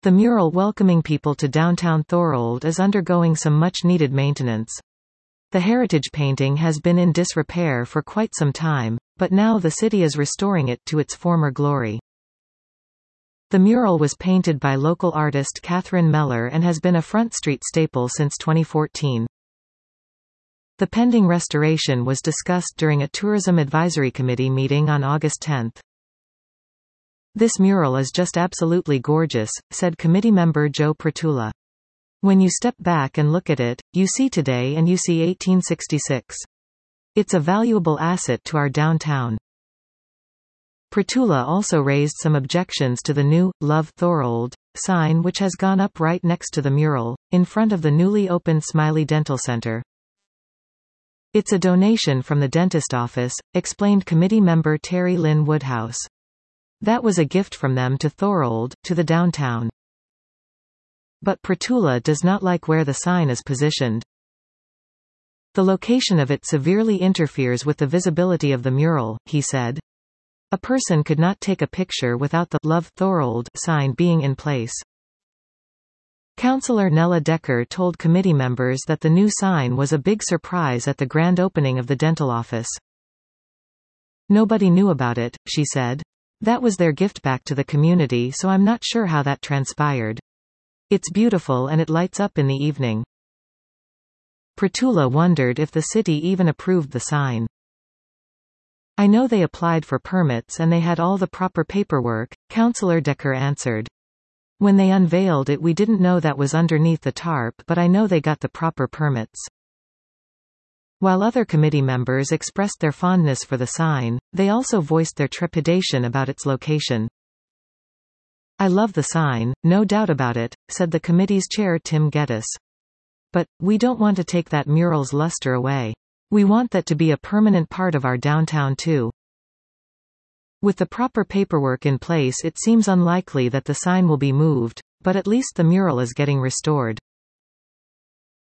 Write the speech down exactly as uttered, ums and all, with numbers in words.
The mural welcoming people to downtown Thorold is undergoing some much-needed maintenance. The heritage painting has been in disrepair for quite some time, but now the city is restoring it to its former glory. The mural was painted by local artist Catherine Meller and has been a Front Street staple since twenty fourteen. The pending restoration was discussed during a Tourism Advisory Committee meeting on August tenth. "This mural is just absolutely gorgeous," said committee member Joe Pertula. "When you step back and look at it, you see today and you see eighteen sixty-six. It's a valuable asset to our downtown." Pertula also raised some objections to the new, "Love Thorold" sign which has gone up right next to the mural, in front of the newly opened Smiley Dental Center. "It's a donation from the dentist office," explained committee member Terry Lynn Woodhouse. "That was a gift from them to Thorold, to the downtown." But Pertula does not like where the sign is positioned. "The location of it severely interferes with the visibility of the mural," he said. "A person could not take a picture without the 'Love Thorold' sign being in place." Councillor Nella Decker told committee members that the new sign was a big surprise at the grand opening of the dental office. "Nobody knew about it," she said. "That was their gift back to the community, so I'm not sure how that transpired. It's beautiful and it lights up in the evening." Pertula wondered if the city even approved the sign. "I know they applied for permits and they had all the proper paperwork," Councillor Decker answered. "When they unveiled it we didn't know that was underneath the tarp, but I know they got the proper permits." While other committee members expressed their fondness for the sign, they also voiced their trepidation about its location. "I love the sign, no doubt about it," said the committee's chair Tim Geddes. "But, we don't want to take that mural's luster away. We want that to be a permanent part of our downtown too. With the proper paperwork in place it seems unlikely that the sign will be moved, but at least the mural is getting restored."